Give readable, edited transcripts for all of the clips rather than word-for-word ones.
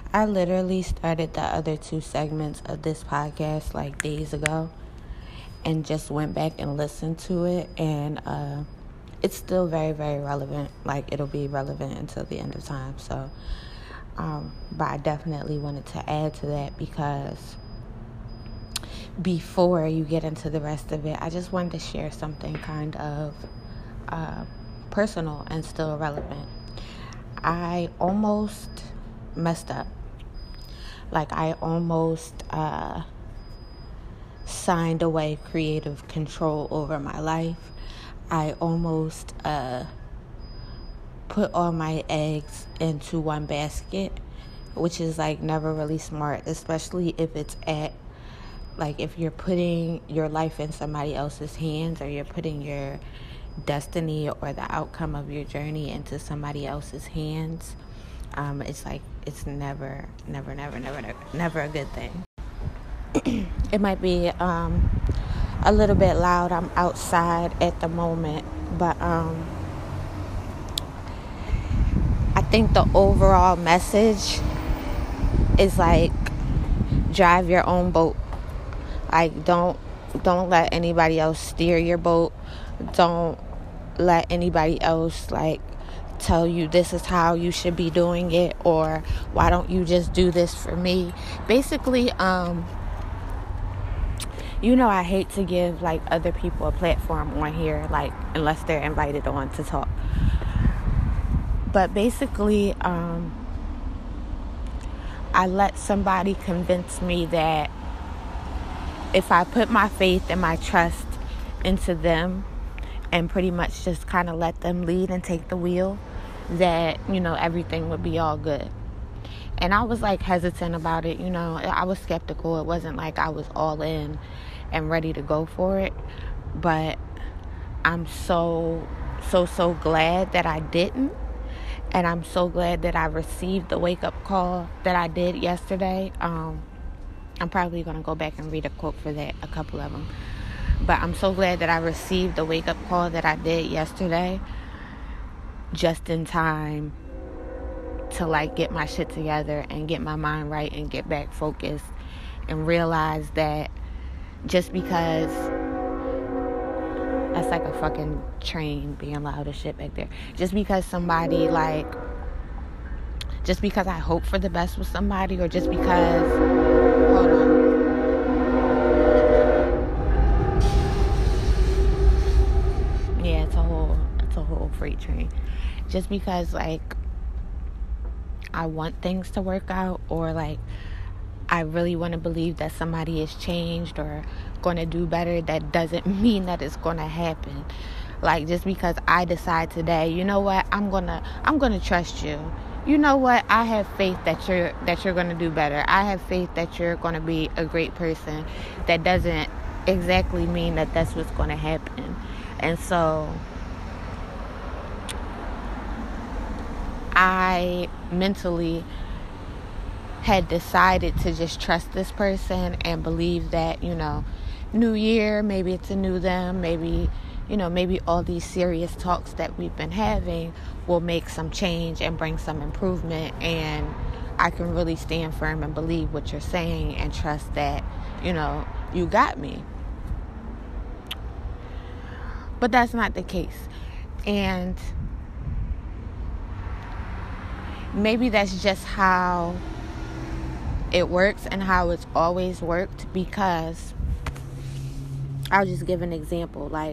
I literally started the other two segments of this podcast like days ago and just went back and listened to it, and it's still very, very relevant. Like, it'll be relevant until the end of time. So, but I definitely wanted to add to that because before you get into the rest of it, I just wanted to share something kind of personal and still relevant. I almost messed up. Like, I almost signed away creative control over my life. I almost put all my eggs into one basket, which is like never really smart, especially if it's if you're putting your life in somebody else's hands, or you're putting your destiny or the outcome of your journey into somebody else's hands. It's never a good thing. It might be a little bit loud. I'm outside at the moment, but I think the overall message is like, drive your own boat. Like, don't let anybody else steer your boat. Don't let anybody else like tell you this is how you should be doing it, or why don't you just do this for me. Basically, I hate to give like other people a platform on here, like unless they're invited on to talk. But basically, I let somebody convince me that if I put my faith and my trust into them and pretty much just kind of let them lead and take the wheel, that, everything would be all good. And I was like hesitant about it. I was skeptical. It wasn't like I was all in and ready to go for it. But I'm so glad that I didn't. And I'm so glad that I received the wake-up call that I did yesterday. I'm probably going to go back and read a quote for that, a couple of them. But I'm so glad that I received the wake-up call that I did yesterday, just in time to like get my shit together and get my mind right and get back focused and realize that just because that's like a fucking train being loud as shit back there. Just because I hope for the best with somebody, or just because, hold on. Yeah, it's a whole freight train. Just because like I want things to work out, or like I really want to believe that somebody is changed or going to do better, that doesn't mean that it's going to happen. Like, just because I decide today, you know what, I'm gonna trust you. You know what, I have faith that you're going to do better. I have faith that you're going to be a great person. That doesn't exactly mean that that's what's going to happen. And so I mentally had decided to just trust this person and believe that, new year, maybe it's a new them, maybe all these serious talks that we've been having will make some change and bring some improvement, and I can really stand firm and believe what you're saying and trust that, you got me. But that's not the case. And maybe that's just how it works and how it's always worked, because I'll just give an example. Like,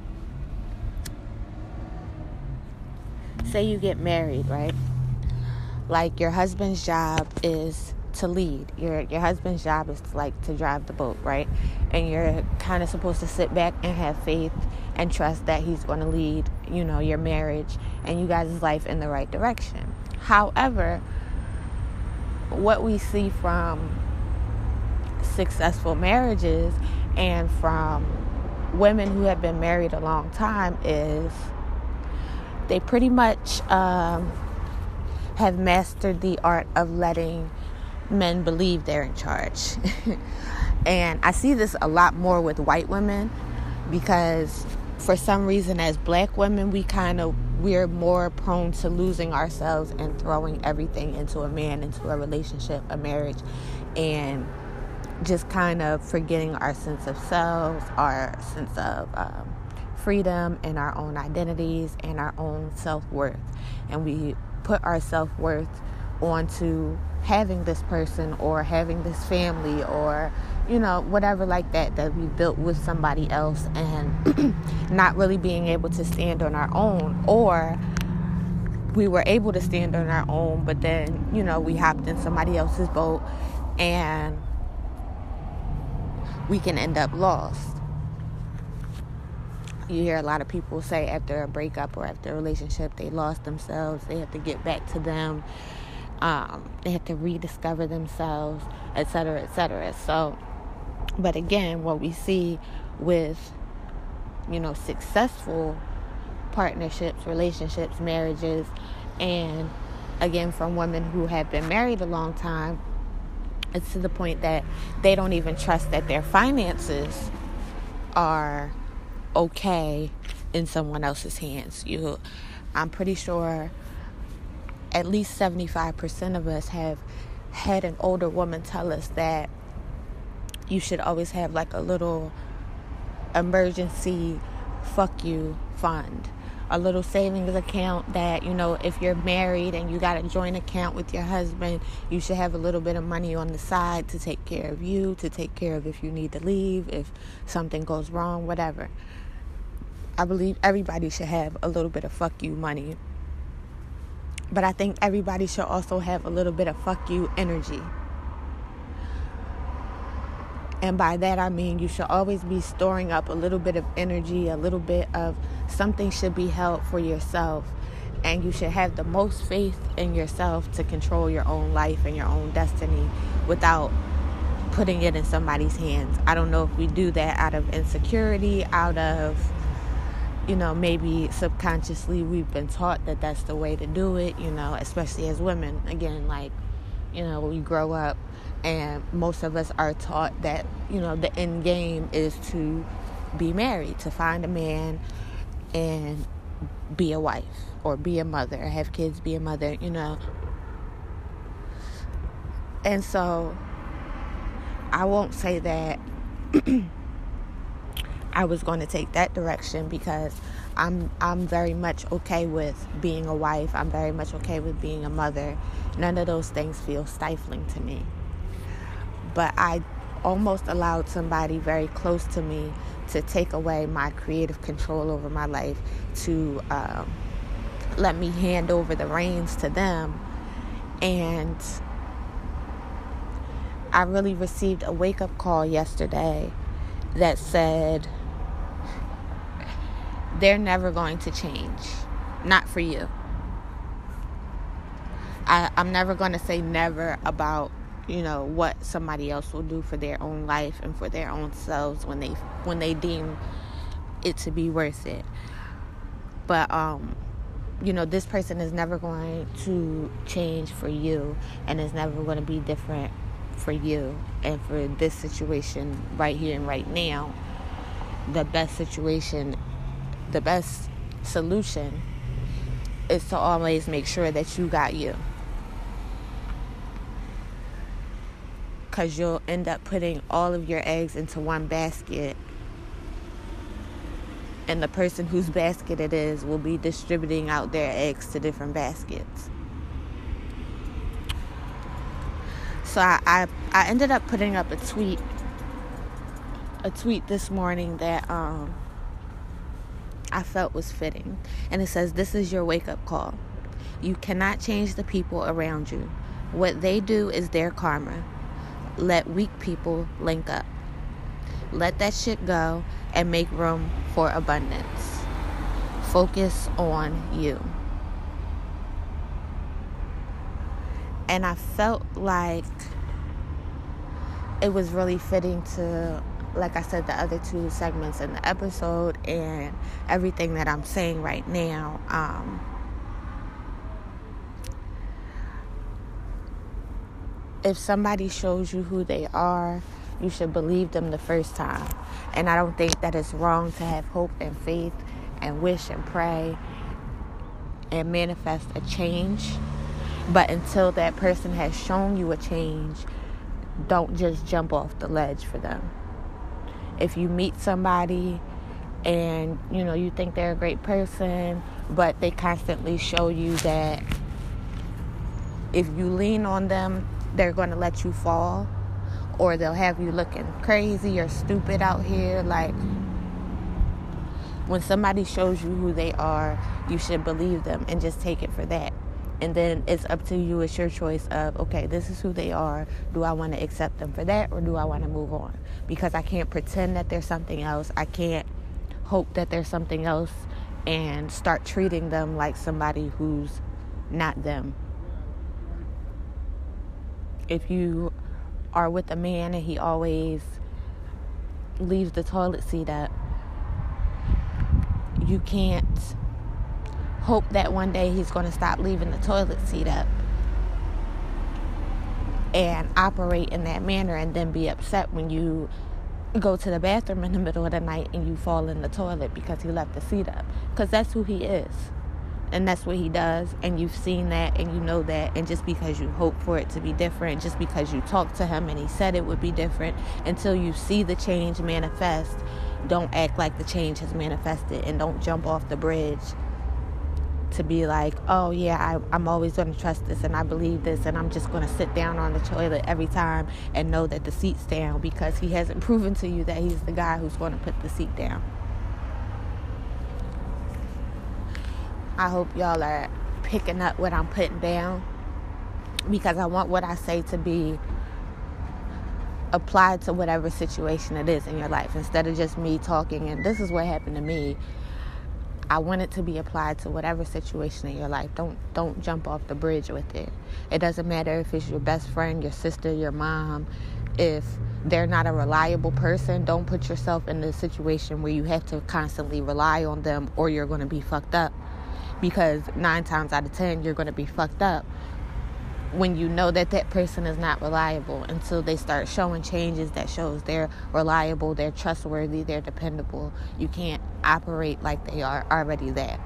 say you get married, right? Like, your husband's job is to lead. Your husband's job is to drive the boat, right? And you're kind of supposed to sit back and have faith and trust that he's going to lead, your marriage and you guys' life in the right direction. However, what we see from successful marriages and from women who have been married a long time is they pretty much have mastered the art of letting men believe they're in charge. And I see this a lot more with white women, because for some reason as black women we kind of we're more prone to losing ourselves and throwing everything into a man, into a relationship, a marriage, and just kind of forgetting our sense of selves, our sense of freedom and our own identities and our own self-worth. And we put our self-worth onto having this person or having this family or, whatever like that we built with somebody else, and not really being able to stand on our own. Or we were able to stand on our own, but then, we hopped in somebody else's boat and we can end up lost. You hear a lot of people say after a breakup or after a relationship, they lost themselves. They have to get back to them. They have to rediscover themselves, etc., etc. So, but again, what we see with, successful partnerships, relationships, marriages, and again, from women who have been married a long time, it's to the point that they don't even trust that their finances are okay in someone else's hands. I'm pretty sure at least 75% of us have had an older woman tell us that you should always have like a little emergency fuck you fund, a little savings account that, if you're married and you got a joint account with your husband, you should have a little bit of money on the side to take care of you, to take care of if you need to leave, if something goes wrong, whatever. I believe everybody should have a little bit of fuck you money. But I think everybody should also have a little bit of fuck you energy. And by that I mean you should always be storing up a little bit of energy, a little bit of something should be held for yourself. And you should have the most faith in yourself to control your own life and your own destiny without putting it in somebody's hands. I don't know if we do that out of insecurity, out of, maybe subconsciously we've been taught that that's the way to do it, especially as women. Again, we grow up and most of us are taught that, the end game is to be married, to find a man and be a wife or be a mother, have kids, be a mother, And so I won't say that I was going to take that direction, because I'm very much okay with being a wife. I'm very much okay with being a mother. None of those things feel stifling to me. But I almost allowed somebody very close to me to take away my creative control over my life, to let me hand over the reins to them. And I really received a wake-up call yesterday that said, they're never going to change. Not for you. I'm never going to say never about, what somebody else will do for their own life and for their own selves when they deem it to be worth it. But, this person is never going to change for you, and is never going to be different for you. And for this situation right here and right now, the best solution is to always make sure that you got you. Because you'll end up putting all of your eggs into one basket, and the person whose basket it is will be distributing out their eggs to different baskets. So I ended up putting up a tweet this morning that I felt was fitting. And it says, "This is your wake-up call. You cannot change the people around you. What they do is their karma. Let weak people link up. Let that shit go and make room for abundance. Focus on you." And I felt like it was really fitting to, like I said, the other two segments in the episode and everything that I'm saying right now. If somebody shows you who they are, you should believe them the first time. And I don't think that it's wrong to have hope and faith and wish and pray and manifest a change. But until that person has shown you a change, don't just jump off the ledge for them. If you meet somebody and, you think they're a great person, but they constantly show you that if you lean on them, they're going to let you fall, or they'll have you looking crazy or stupid out here. Like, when somebody shows you who they are, you should believe them and just take it for that. And then it's up to you. It's your choice of, okay, this is who they are. Do I want to accept them for that, or do I want to move on? Because I can't pretend that there's something else. I can't hope that there's something else and start treating them like somebody who's not them. If you are with a man and he always leaves the toilet seat up, you can't hope that one day he's going to stop leaving the toilet seat up and operate in that manner, and then be upset when you go to the bathroom in the middle of the night and you fall in the toilet because he left the seat up. Because that's who he is, and that's what he does, and you've seen that and you know that. And just because you hope for it to be different, just because you talked to him and he said it would be different, until you see the change manifest, don't act like the change has manifested, and don't jump off the bridge to be like, oh yeah, I'm always going to trust this, and I believe this, and I'm just going to sit down on the toilet every time and know that the seat's down, because he hasn't proven to you that he's the guy who's going to put the seat down. I hope y'all are picking up what I'm putting down, because I want what I say to be applied to whatever situation it is in your life, instead of just me talking and this is what happened to me. I want it to be applied to whatever situation in your life. Don't jump off the bridge with it. It doesn't matter if it's your best friend, your sister, your mom. If they're not a reliable person, don't put yourself in a situation where you have to constantly rely on them, or you're going to be fucked up. Because 9 times out of 10, you're going to be fucked up when you know that that person is not reliable, until they start showing changes that shows they're reliable, they're trustworthy, they're dependable. You can't operate like they are already there.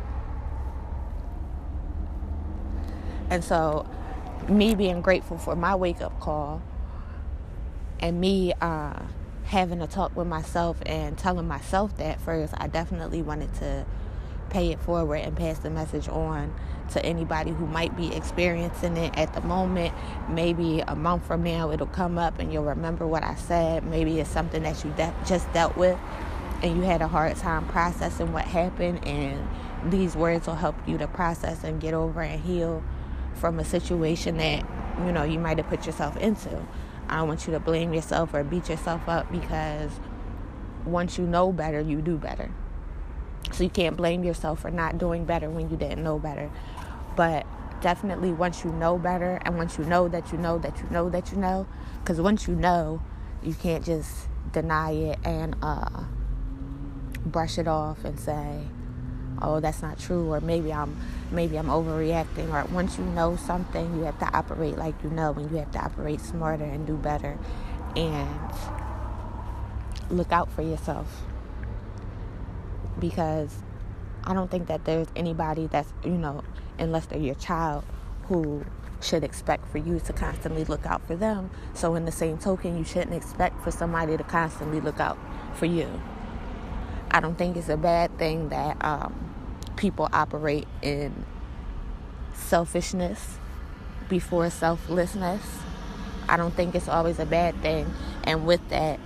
And so, me being grateful for my wake-up call, and me having a talk with myself and telling myself that first, I definitely wanted to pay it forward and pass the message on to anybody who might be experiencing it at the moment. Maybe a month from now it'll come up and you'll remember what I said. Maybe it's something that you just dealt with and you had a hard time processing what happened, and these words will help you to process and get over and heal from a situation that you might have put yourself into. I don't want you to blame yourself or beat yourself up, because once you know better, you do better. So you can't blame yourself for not doing better when you didn't know better. But definitely once you know better, and once you know that you know that you know that you know, because once you know, you can't just deny it and brush it off and say, oh, that's not true, or maybe I'm overreacting. Or once you know something, you have to operate like you know, and you have to operate smarter and do better and look out for yourself. Because I don't think that there's anybody that's, unless they're your child, who should expect for you to constantly look out for them. So in the same token, you shouldn't expect for somebody to constantly look out for you. I don't think it's a bad thing that people operate in selfishness before selflessness. I don't think it's always a bad thing. And with that,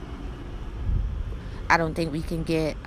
I don't think we can get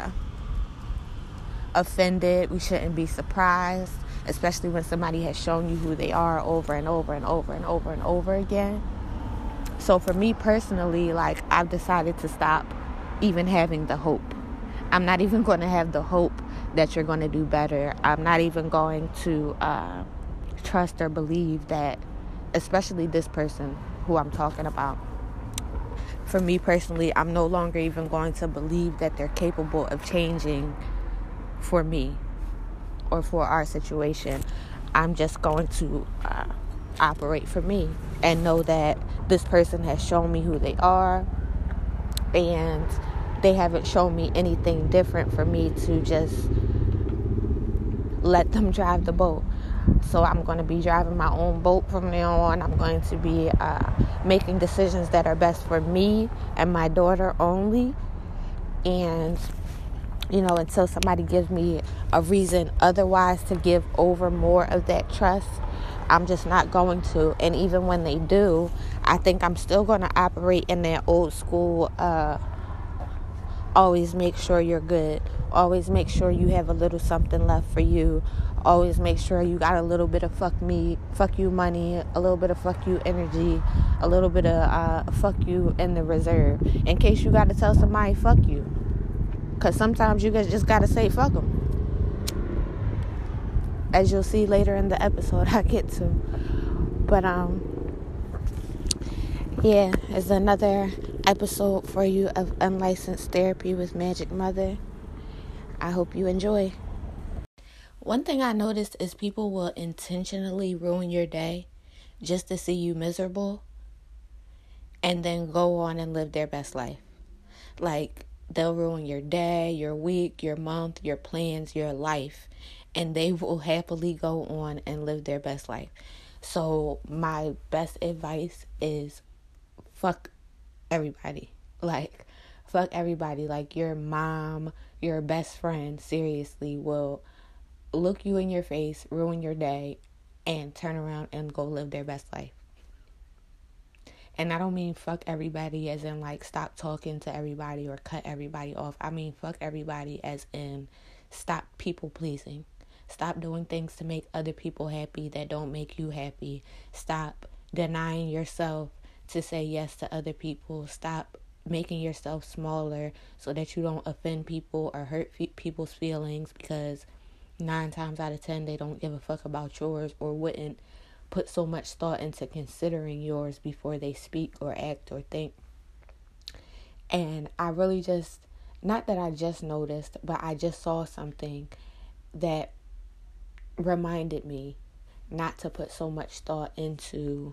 offended. We shouldn't be surprised, especially when somebody has shown you who they are over and over and over and over and over again. So for me personally, I've decided to stop even having the hope. I'm not even going to have the hope that you're going to do better. I'm not even going to trust or believe that, especially this person who I'm talking about. For me personally, I'm no longer even going to believe that they're capable of changing for me or for our situation. I'm just going to operate for me and know that this person has shown me who they are, and they haven't shown me anything different for me to just let them drive the boat. So I'm going to be driving my own boat from now on. I'm going to be making decisions that are best for me and my daughter only. And, until somebody gives me a reason otherwise to give over more of that trust, I'm just not going to. And even when they do, I think I'm still going to operate in that old school, always make sure you're good. Always make sure you have a little something left for you. Always make sure you got a little bit of fuck you money, a little bit of fuck you energy, a little bit of fuck you in the reserve. In case you got to tell somebody fuck you. Because sometimes you just got to say fuck them. As you'll see later in the episode I get to. But, yeah, it's another episode for you of Unlicensed Therapy with Magic Mother. I hope you enjoy. One thing I noticed is people will intentionally ruin your day just to see you miserable and then go on and live their best life. Like, they'll ruin your day, your week, your month, your plans, your life, and they will happily go on and live their best life. So my best advice is fuck everybody. Like, fuck everybody. Like, your mom, your best friend, seriously, will look you in your face, ruin your day, and turn around and go live their best life. And I don't mean fuck everybody as in like stop talking to everybody or cut everybody off. I mean fuck everybody as in stop people pleasing. Stop doing things to make other people happy that don't make you happy. Stop denying yourself to say yes to other people. Stop making yourself smaller so that you don't offend people or hurt people's feelings, because 9 times out of 10 they don't give a fuck about yours or wouldn't put so much thought into considering yours before they speak or act or think. And I really just, not that I just noticed, but I just saw something that reminded me not to put so much thought into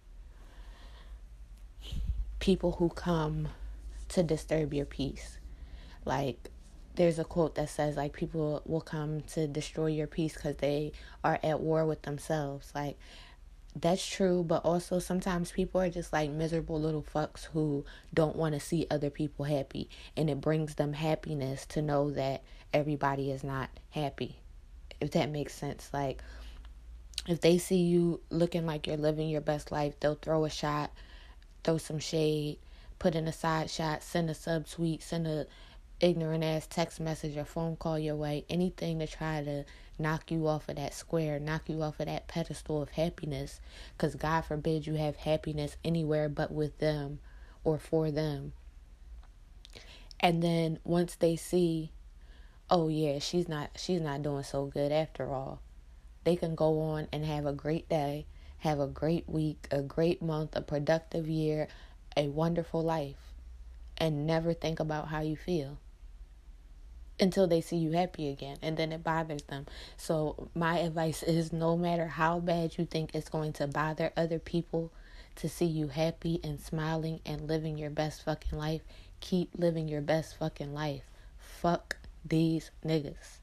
people who come to disturb your peace. Like, there's a quote that says, like, people will come to destroy your peace because they are at war with themselves. Like, that's true, but also sometimes people are just like miserable little fucks who don't want to see other people happy, and it brings them happiness to know that everybody is not happy, if that makes sense. Like, if they see you looking like you're living your best life, they'll throw a shot, throw some shade, put in a side shot, send a subtweet, send a ignorant ass text message or phone call your way, anything to try to knock you off of that square, knock you off of that pedestal of happiness, because God forbid you have happiness anywhere but with them or for them. And then once they see, oh yeah, she's not doing so good after all, they can go on and have a great day, have a great week, a great month, a productive year, a wonderful life, and never think about how you feel until they see you happy again, and then it bothers them. So my advice is, no matter how bad you think it's going to bother other people to see you happy and smiling and living your best fucking life, keep living your best fucking life. Fuck these niggas.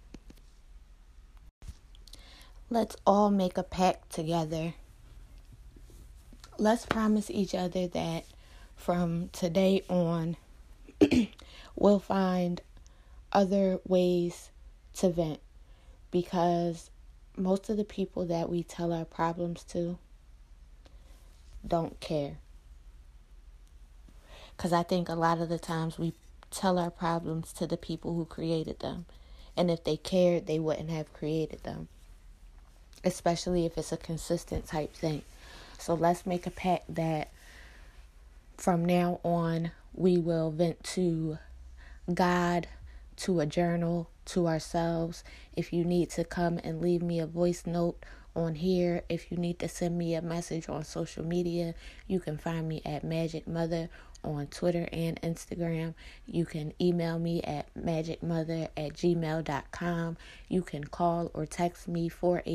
Let's all make a pact together. Let's promise each other that from today on, we'll find other ways to vent, because most of the people that we tell our problems to don't care. Because I think a lot of the times we tell our problems to the people who created them, and if they cared, they wouldn't have created them, especially if it's a consistent type thing. So let's make a pact that from now on we will vent to God, to a journal, to ourselves. If you need to come and leave me a voice note on here, if you need to send me a message on social media, you can find me at Magic Mother on Twitter and Instagram. You can email me at magicmother@gmail.com. You can call or text me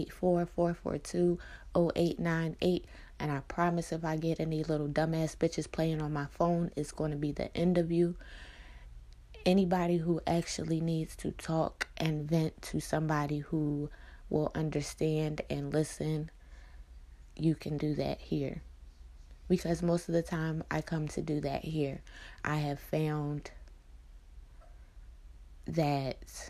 484-442-0898. And I promise if I get any little dumbass bitches playing on my phone, it's going to be the end of you. Anybody who actually needs to talk and vent to somebody who will understand and listen, you can do that here. Because most of the time I come to do that here. I have found that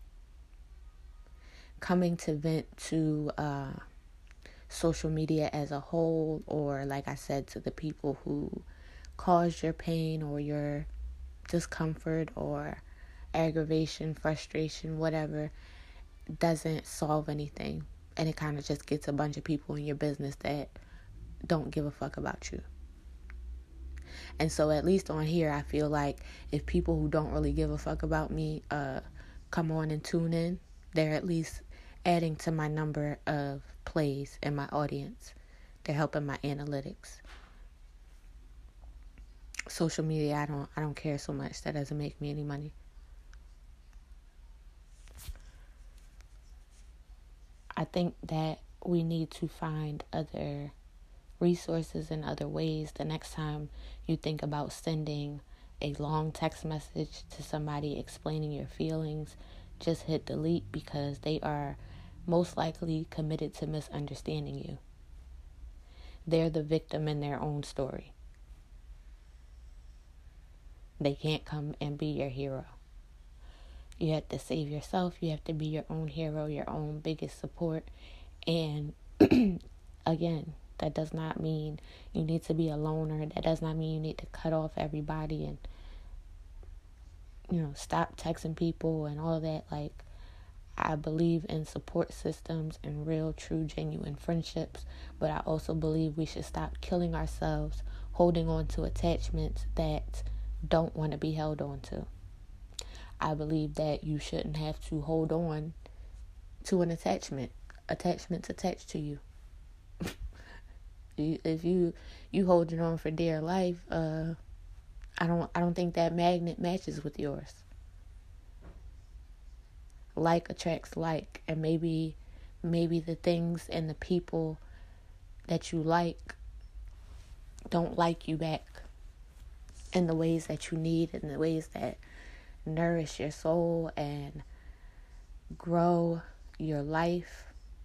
coming to vent to social media as a whole, or like I said, to the people who caused your pain or your discomfort or aggravation, frustration, whatever, doesn't solve anything. And it kind of just gets a bunch of people in your business that don't give a fuck about you. And so at least on here, I feel like if people who don't really give a fuck about me come on and tune in, they're at least adding to my number of plays in my audience. They're helping my analytics. Social media, I don't care so much. That doesn't make me any money. I think that we need to find other resources and other ways. The next time you think about sending a long text message to somebody explaining your feelings, just hit delete, because they are most likely committed to misunderstanding you. They're the victim in their own story. They can't come and be your hero. You have to save yourself. You have to be your own hero, your own biggest support. And again, that does not mean you need to be a loner. That does not mean you need to cut off everybody and, stop texting people and all that. Like, I believe in support systems and real, true, genuine friendships. But I also believe we should stop killing ourselves, holding on to attachments that don't want to be held on to. I believe that you shouldn't have to hold on to an attachment. Attachments attached to you. If you holding on for dear life, I don't think that magnet matches with yours. Like attracts like, and maybe the things and the people that you like don't like you back in the ways that you need, in the ways that nourish your soul and grow your life.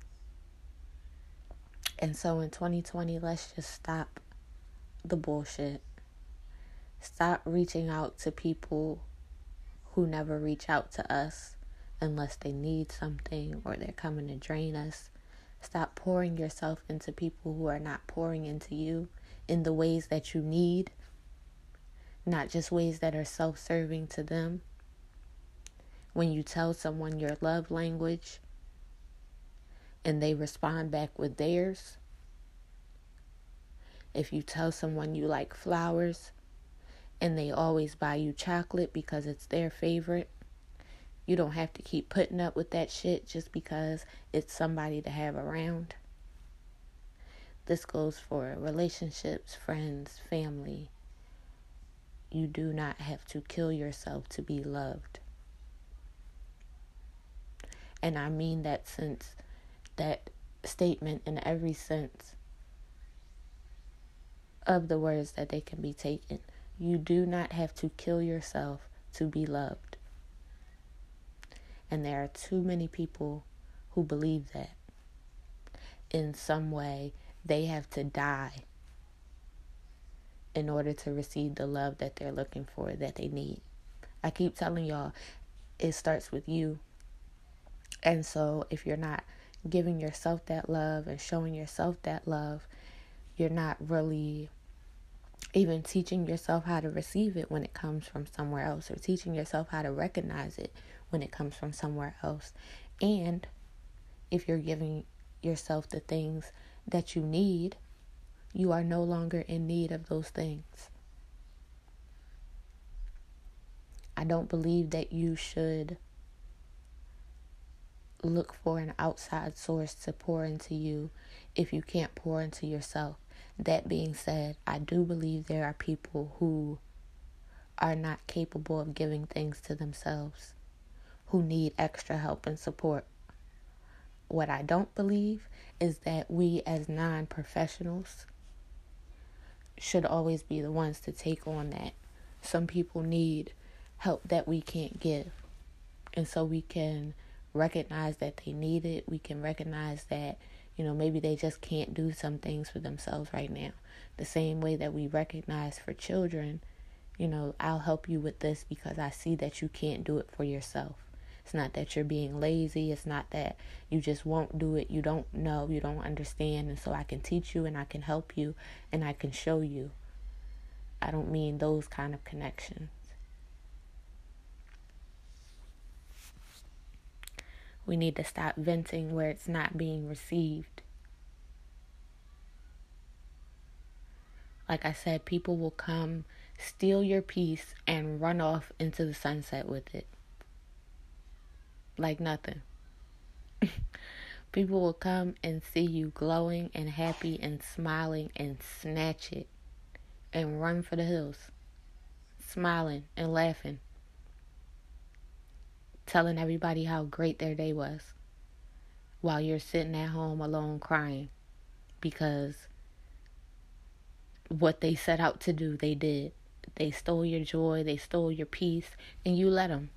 And so in 2020, let's just stop the bullshit. Stop reaching out to people who never reach out to us unless they need something or they're coming to drain us. Stop pouring yourself into people who are not pouring into you in the ways that you need, not just ways that are self-serving to them. When you tell someone your love language and they respond back with theirs, if you tell someone you like flowers and they always buy you chocolate because it's their favorite, you don't have to keep putting up with that shit just because it's somebody to have around. This goes for relationships, friends, family. You do not have to kill yourself to be loved. And I mean that statement in every sense of the words that they can be taken. You do not have to kill yourself to be loved. And there are too many people who believe that. In some way, they have to die in order to receive the love that they're looking for, that they need. I keep telling y'all, it starts with you. And so if you're not giving yourself that love and showing yourself that love, you're not really even teaching yourself how to receive it when it comes from somewhere else, or teaching yourself how to recognize it when it comes from somewhere else. And if you're giving yourself the things that you need, you are no longer in need of those things. I don't believe that you should look for an outside source to pour into you if you can't pour into yourself. That being said, I do believe there are people who are not capable of giving things to themselves, who need extra help and support. What I don't believe is that we as non-professionals should always be the ones to take on that. Some people need help that we can't give. And so we can recognize that they need it. We can recognize that, maybe they just can't do some things for themselves right now. The same way that we recognize for children, I'll help you with this because I see that you can't do it for yourself. It's not that you're being lazy. It's not that you just won't do it. You don't know. You don't understand. And so I can teach you and I can help you and I can show you. I don't mean those kind of connections. We need to stop venting where it's not being received. Like I said, people will come, steal your peace, and run off into the sunset with it. Like nothing. People will come and see you glowing and happy and smiling and snatch it and run for the hills, smiling and laughing, telling everybody how great their day was while you're sitting at home alone crying because what they set out to do, they did. They stole your joy, they stole your peace, and you let them.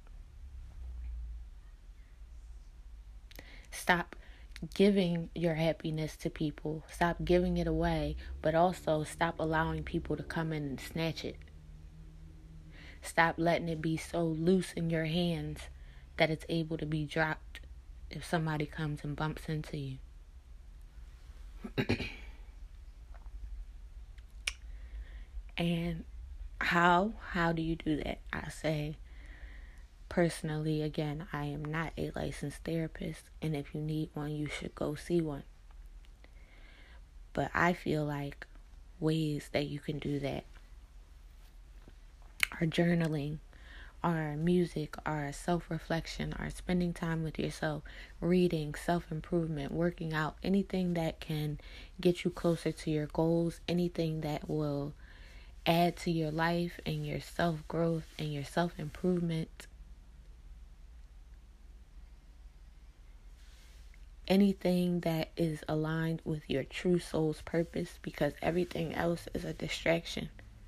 Stop giving your happiness to people. Stop giving it away, but also stop allowing people to come in and snatch it. Stop letting it be so loose in your hands that it's able to be dropped if somebody comes and bumps into you. And how do you do that? I say, personally, again, I am not a licensed therapist, and if you need one, you should go see one. But I feel like ways that you can do that are journaling, are music, are self-reflection, are spending time with yourself, reading, self-improvement, working out, anything that can get you closer to your goals, anything that will add to your life and your self-growth and your self-improvement. Anything that is aligned with your true soul's purpose, because everything else is a distraction.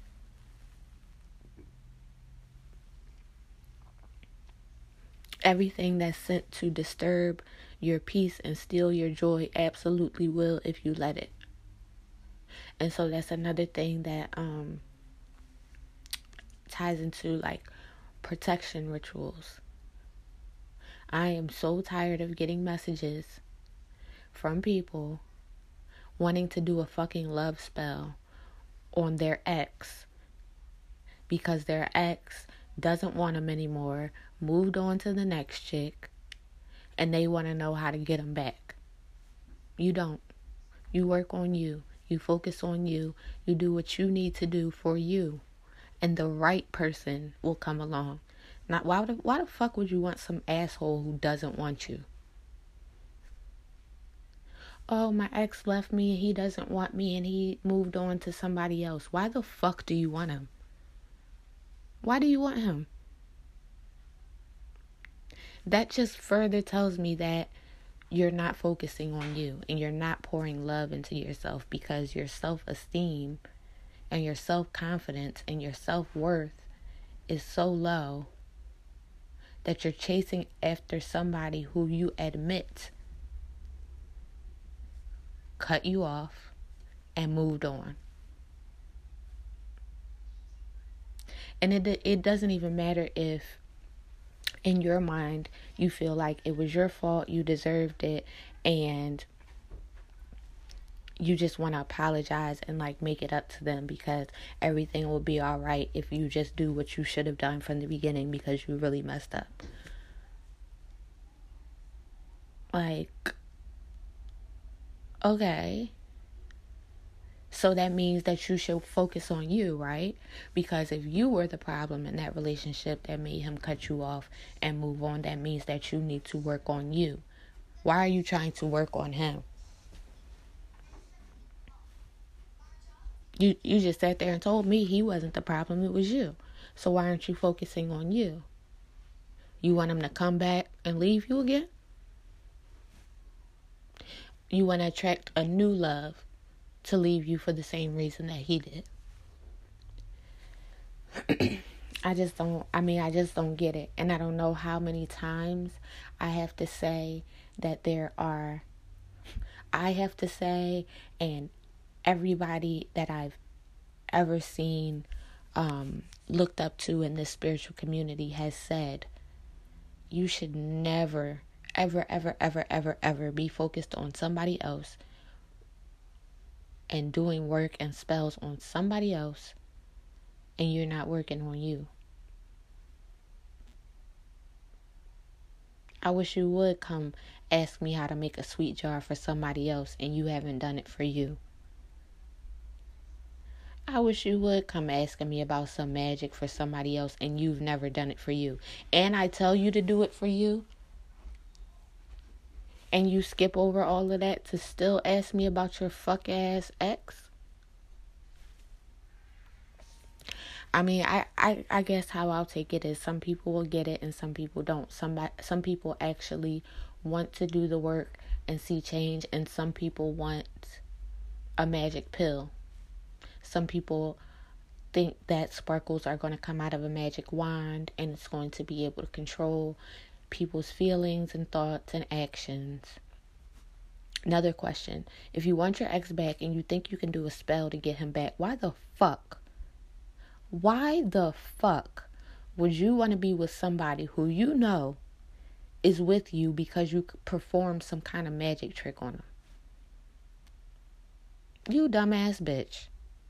Everything that's sent to disturb your peace and steal your joy absolutely will if you let it. And so that's another thing that ties into like protection rituals. I am so tired of getting messages from people wanting to do a fucking love spell on their ex because their ex doesn't want them anymore, moved on to the next chick, and they want to know how to get them back. You don't. You work on you. You focus on you. You do what you need to do for you. And the right person will come along. Not why the fuck would you want some asshole who doesn't want you? Oh, my ex left me and he doesn't want me and he moved on to somebody else. Why the fuck do you want him? Why do you want him? That just further tells me that you're not focusing on you and you're not pouring love into yourself, because your self-esteem and your self-confidence and your self-worth is so low that you're chasing after somebody who you admit cut you off and moved on. And it doesn't even matter if in your mind you feel like it was your fault, you deserved it, and you just want to apologize and like make it up to them, because everything will be all right if you just do what you should have done from the beginning because you really messed up. Like, okay, so that means that you should focus on you, right? Because if you were the problem in that relationship that made him cut you off and move on, that means that you need to work on you. Why are you trying to work on him? You just sat there and told me he wasn't the problem, it was you. So why aren't you focusing on you? You want him to come back and leave you again? You want to attract a new love to leave you for the same reason that he did. I just don't get it. And I don't know how many times I have to say that I have to say, and everybody that I've ever seen, looked up to in this spiritual community has said, you should never, ever, ever, ever, ever, ever be focused on somebody else and doing work and spells on somebody else, and you're not working on you. I wish you would come ask me how to make a sweet jar for somebody else and you haven't done it for you. I wish you would come asking me about some magic for somebody else and you've never done it for you. And I tell you to do it for you, and you skip over all of that to still ask me about your fuck ass ex. I mean, I guess how I'll take it is some people will get it and some people don't. Some people actually want to do the work and see change, and some people want a magic pill. Some people think that sparkles are going to come out of a magic wand and it's going to be able to control people's feelings and thoughts and actions. Another question. If you want your ex back and you think you can do a spell to get him back, why the fuck would you want to be with somebody who you know is with you because you performed some kind of magic trick on them? You dumbass bitch.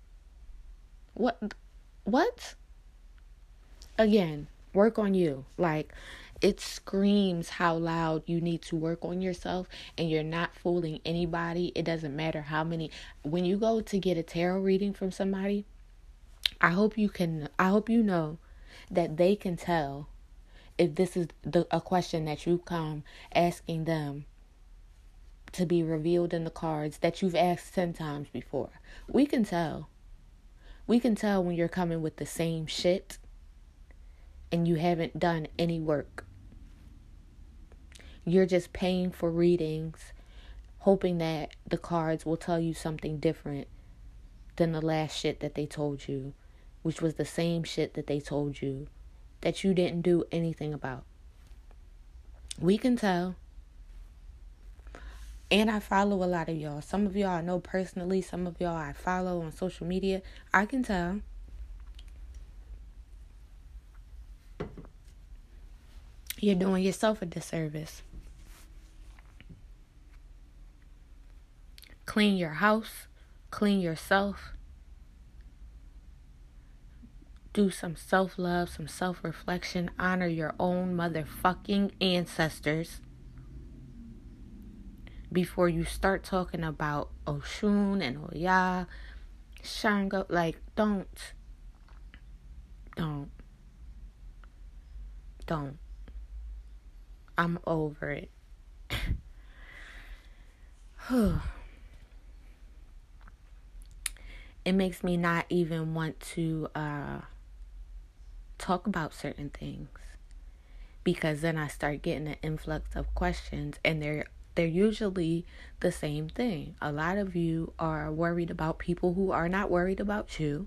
What? Again, work on you. Like, it screams how loud you need to work on yourself, and you're not fooling anybody. It doesn't matter how many. When you go to get a tarot reading from somebody, I hope you know that they can tell if this is a question that you come asking them to be revealed in the cards that you've asked 10 times before. We can tell. We can tell when you're coming with the same shit and you haven't done any work. You're just paying for readings, hoping that the cards will tell you something different than the last shit that they told you, which was the same shit that they told you that you didn't do anything about. We can tell. And I follow a lot of y'all. Some of y'all I know personally. Some of y'all I follow on social media. I can tell. You're doing yourself a disservice. Clean your house. Clean yourself. Do some self-love, some self-reflection. Honor your own motherfucking ancestors before you start talking about Oshun and Oya, Shango. Like, don't. I'm over it. It makes me not even want to talk about certain things, because then I start getting an influx of questions, and they're usually the same thing. A lot of you are worried about people who are not worried about you.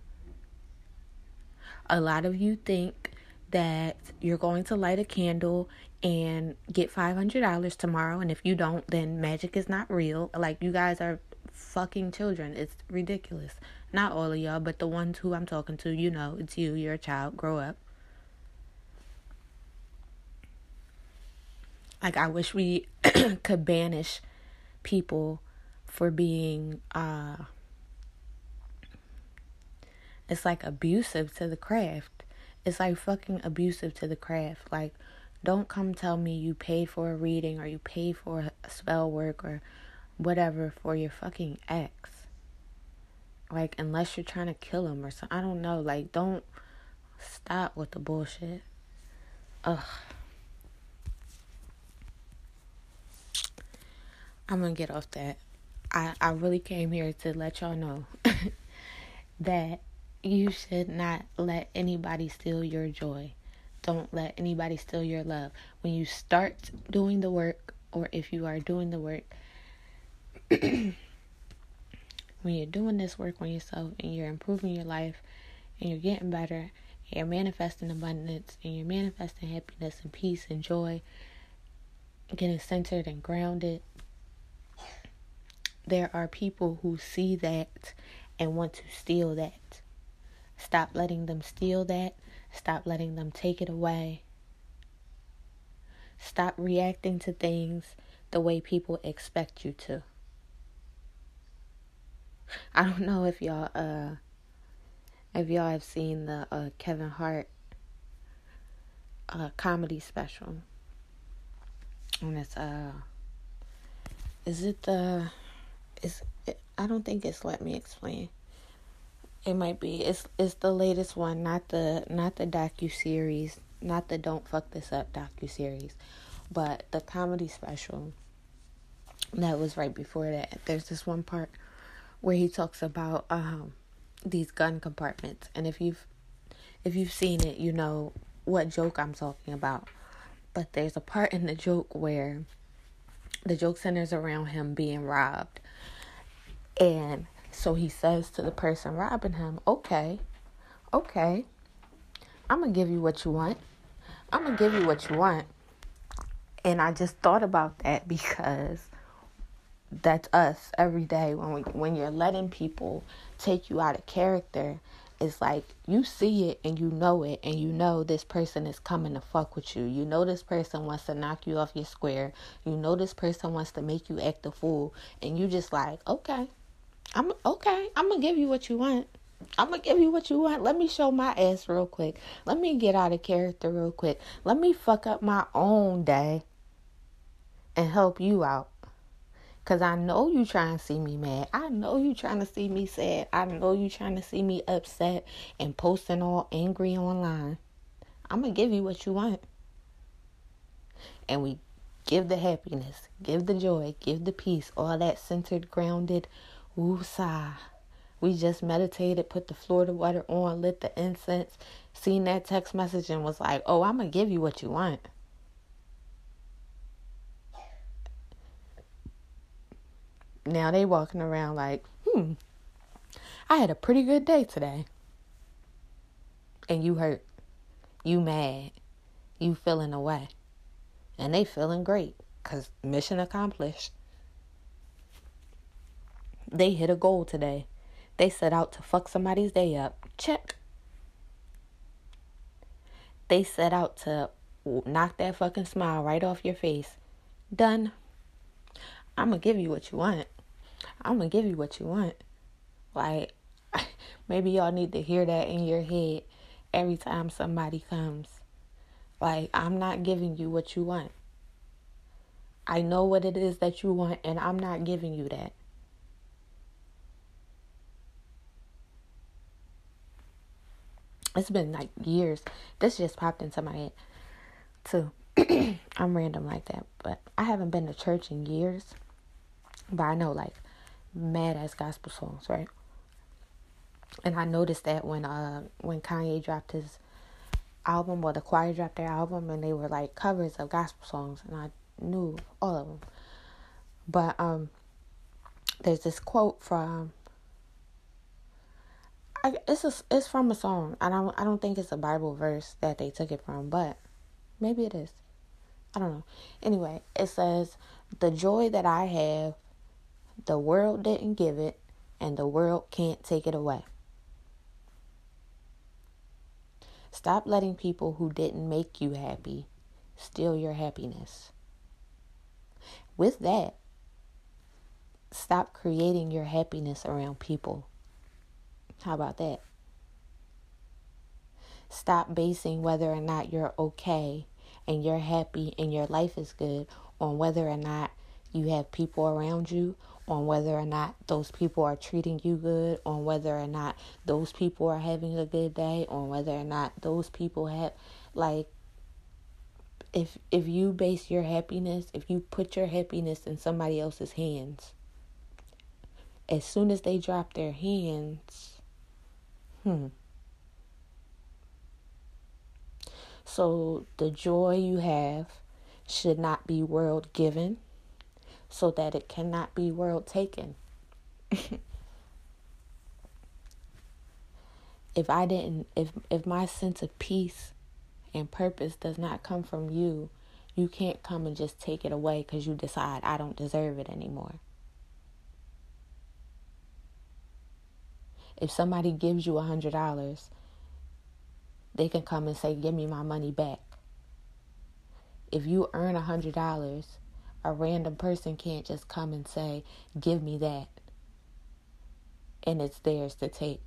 A lot of you think that you're going to light a candle and get $500 tomorrow, and if you don't, then magic is not real. Like, you guys are fucking children. It's ridiculous. Not all of y'all, but the ones who I'm talking to, you know, it's you. You're a child. Grow up. Like, I wish we could banish people for being, it's like abusive to the craft. It's like fucking abusive to the craft. Like, don't come tell me you paid for a reading or you paid for a spell work or whatever for your fucking ex. Like, unless you're trying to kill him or something. I don't know. Like, don't stop with the bullshit. Ugh. I'm gonna get off that. I really came here to let y'all know that you should not let anybody steal your joy. Don't let anybody steal your love. When you start doing the work, or if you are doing the work, when you're doing this work on yourself and you're improving your life and you're getting better you're manifesting abundance, and you're manifesting happiness and peace and joy, getting centered and grounded, there are people who see that and want to steal that. Stop letting them steal that. Stop letting them take it away. Stop reacting to things the way people expect you to. I don't know if y'all have seen the Kevin Hart comedy special. And it's I don't think it's Let Me Explain. It might be. It's the latest one, not the docuseries, not the Don't Fuck This Up docuseries, but the comedy special that was right before that. There's this one part where he talks about these gun compartments, and if you've seen it, you know what joke I'm talking about. But there's a part in the joke where the joke centers around him being robbed, and so he says to the person robbing him, okay, I'm going to give you what you want. And I just thought about that because that's us every day. When you're letting people take you out of character, it's like you see it and you know this person is coming to fuck with you. You know this person wants to knock you off your square. You know this person wants to make you act a fool. And you just like, okay. I'm going to give you what you want. Let me show my ass real quick. Let me get out of character real quick. Let me fuck up my own day and help you out. Because I know you trying to see me mad. I know you trying to see me sad. I know you trying to see me upset and posting all angry online. I'm going to give you what you want. And we give the happiness, give the joy, give the peace, all that centered, grounded, woosah. We just meditated, put the Florida water on, lit the incense, seen that text message and was like, oh, I'm going to give you what you want. Now they walking around like, I had a pretty good day today. And you hurt. You mad. You feeling away. And they feeling great because mission accomplished. They hit a goal today. They set out to fuck somebody's day up. Check. They set out to knock that fucking smile right off your face. Done. I'm going to give you what you want. Like, maybe y'all need to hear that in your head every time somebody comes. Like, I'm not giving you what you want. I know what it is that you want, and I'm not giving you that. It's been like years. This just popped into my head too. I'm random like that. But I haven't been to church in years. But I know like mad ass gospel songs, right? And I noticed that when Kanye dropped his album, or the choir dropped their album, and they were like covers of gospel songs, and I knew all of them. But there's this quote from it's from a song. I don't think it's a Bible verse that they took it from, but maybe it is. I don't know. Anyway, it says, "The joy that I have, the world didn't give it, and the world can't take it away." Stop letting people who didn't make you happy steal your happiness. With that, stop creating your happiness around people. How about that? Stop basing whether or not you're okay and you're happy and your life is good on whether or not you have people around you, on whether or not those people are treating you good, on whether or not those people are having a good day, on whether or not those people have, like, if you base your happiness, if you put your happiness in somebody else's hands, as soon as they drop their hands, So the joy you have should not be world given, so that it cannot be world taken. if my sense of peace and purpose does not come from you, you can't come and just take it away because you decide I don't deserve it anymore. If somebody gives you $100, they can come and say, give me my money back. If you earn $100, a random person can't just come and say, give me that, and it's theirs to take.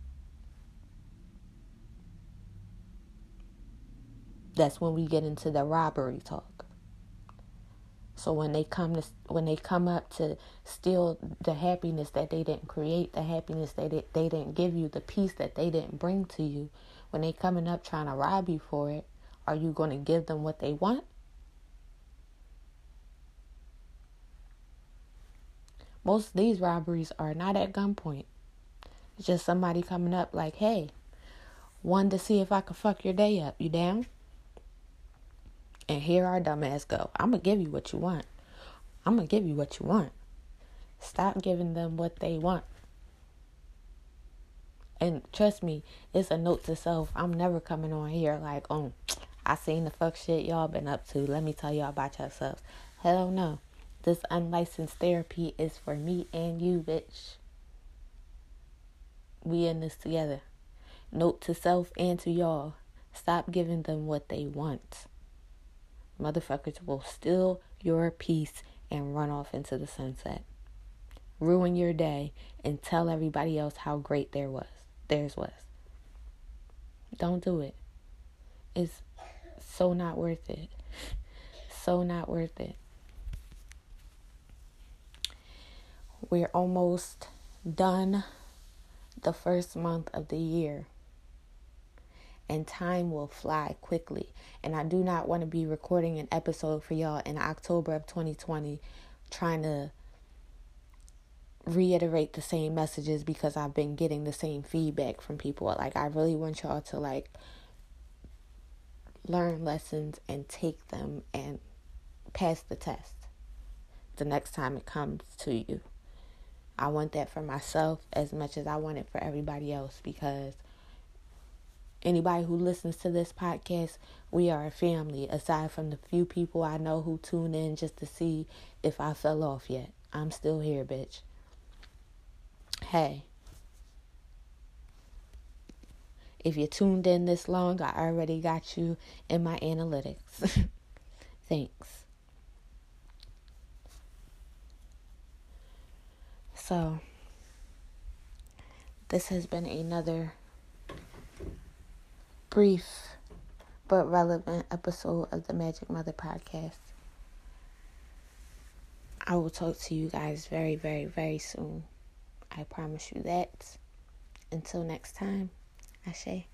That's when we get into the robbery talk. So when they come up to steal the happiness that they didn't create, the happiness that they didn't give you, the peace that they didn't bring to you, when they coming up trying to rob you for it, are you going to give them what they want? Most of these robberies are not at gunpoint. It's just somebody coming up like, hey, wanted to see if I could fuck your day up. You down? And here our dumbass go. I'm going to give you what you want. I'm going to give you what you want. Stop giving them what they want. And trust me, it's a note to self. I'm never coming on here like, oh, I seen the fuck shit y'all been up to. Let me tell y'all about yourselves. Hell no. This unlicensed therapy is for me and you, bitch. We in this together. Note to self and to y'all. Stop giving them what they want. Motherfuckers will steal your peace and run off into the sunset. Ruin your day and tell everybody else how great theirs was. Don't do it. It's so not worth it. So not worth it. We're almost done the first month of the year. And time will fly quickly. And I do not want to be recording an episode for y'all in October of 2020 trying to reiterate the same messages because I've been getting the same feedback from people. Like, I really want y'all to, like, learn lessons and take them and pass the test the next time it comes to you. I want that for myself as much as I want it for everybody else, because anybody who listens to this podcast, we are a family, aside from the few people I know who tune in just to see if I fell off yet. I'm still here, bitch. Hey, if you tuned in this long, I already got you in my analytics. Thanks. So, this has been another brief but relevant episode of the Magic Mother Podcast. I will talk to you guys very, very, very soon. I promise you that. Until next time, Ashe.